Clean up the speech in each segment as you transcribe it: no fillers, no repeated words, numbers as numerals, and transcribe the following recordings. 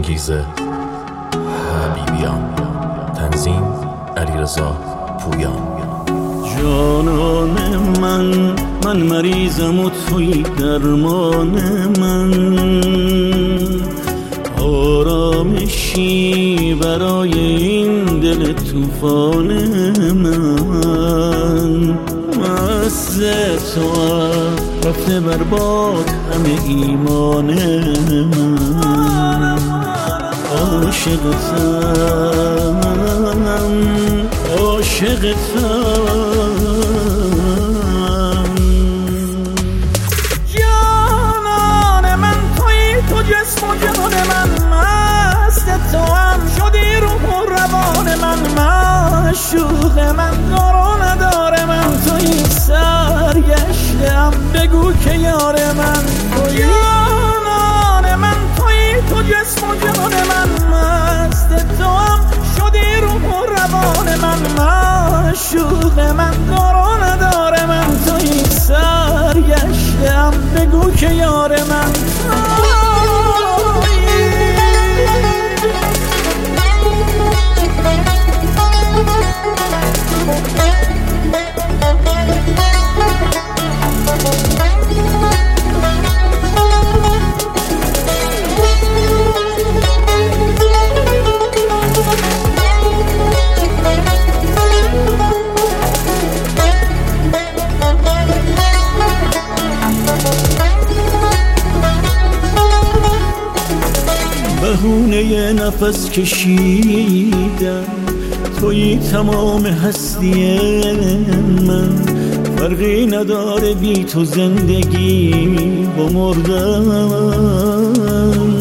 پاکیزه حبیبیان. تنظیم علیرضا پویان. جانان من مریضم و توی درمان من، آرامشی برای این دل طوفان من. مست تو رفته برباد همه ایمان من. عاشقتم. جانان من توی تو جسم و جان من، مست تو هم شدی روح و روان من. معشوق من دارو نداره من، توی سرگشتم بگو که یار من. جانان من توی تو جسم و جان من، مست تو هم شدی روح و روان من. معشوق من دارو نداره من، توی سرگشتم بگو که یار من. بهونه نفس کشیدن توی تمام هستی من، فرقی نداره بی تو زندگی با مردن.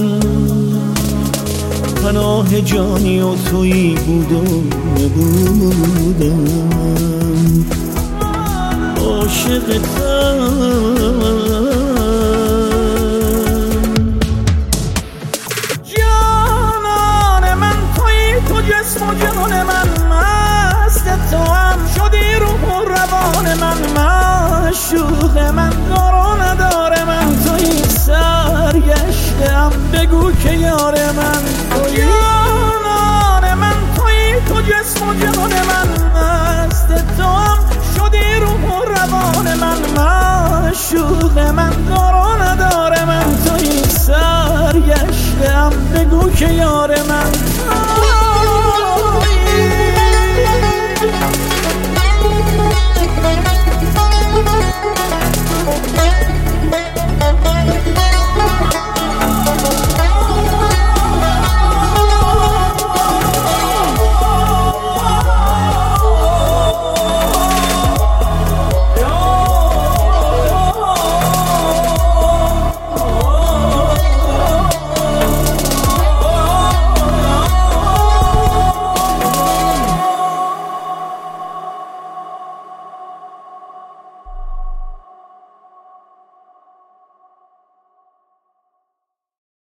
پناه جانی و توی بود و نبودم. عاشقتم. جسم و جان من، مست تو هم شدی روح و روان من. معشوق من دارو نداره من، توی سرگشتم بگو که یار من.